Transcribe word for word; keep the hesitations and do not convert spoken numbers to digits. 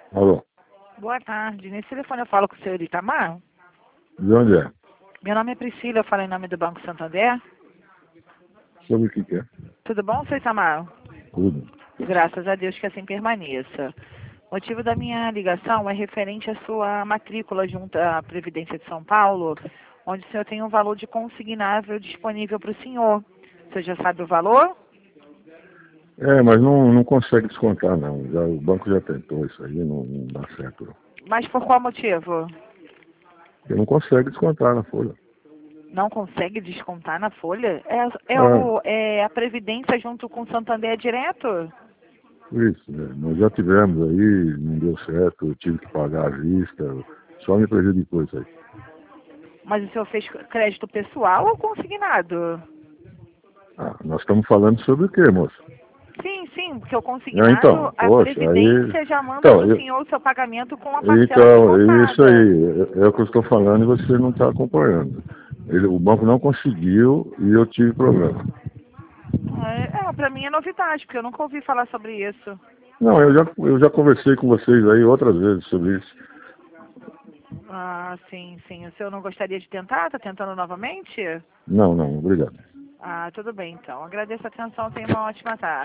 Alô, Boa tarde. Nesse telefone eu falo com o senhor Itamar. de onde é? Meu nome é Priscila, eu falo em nome do Banco Santander. Sobre o que que é? Tudo bom, senhor Itamar? Tudo. Graças a Deus que assim permaneça. O motivo da minha ligação é referente à sua matrícula junto à Previdência de São Paulo, onde o senhor tem um valor de consignável disponível para o senhor. O senhor já sabe o valor? É, mas não, não consegue descontar, não. Já, o banco já tentou isso aí, não, não dá certo, não. Mas por qual motivo? Porque não consegue descontar na folha. Não consegue descontar na folha? É, é, Ah, o, é a Previdência junto com o Santander direto? isso, né? Nós já tivemos aí, não deu certo, eu tive que pagar à vista, só me prejudicou isso aí. Mas o senhor fez crédito pessoal ou consignado? Ah, nós estamos falando sobre o quê, moço? Sim, sim, porque o Ah, então, consignado, a poxa, aí... Previdência já manda Então, para o eu, senhor o seu pagamento com a parcela então, é isso descontada. aí, é, é o que eu estou falando e você não está acompanhando. Ele, o banco não conseguiu e eu tive problema. É, é, para mim é novidade, porque eu nunca ouvi falar sobre isso. Não, eu já, eu já conversei com vocês aí outras vezes sobre isso. Ah, sim, sim. O senhor não gostaria de tentar? Está tentando novamente? Não, não, obrigado. Ah, tudo bem então. Agradeço a atenção, tenha uma ótima tarde.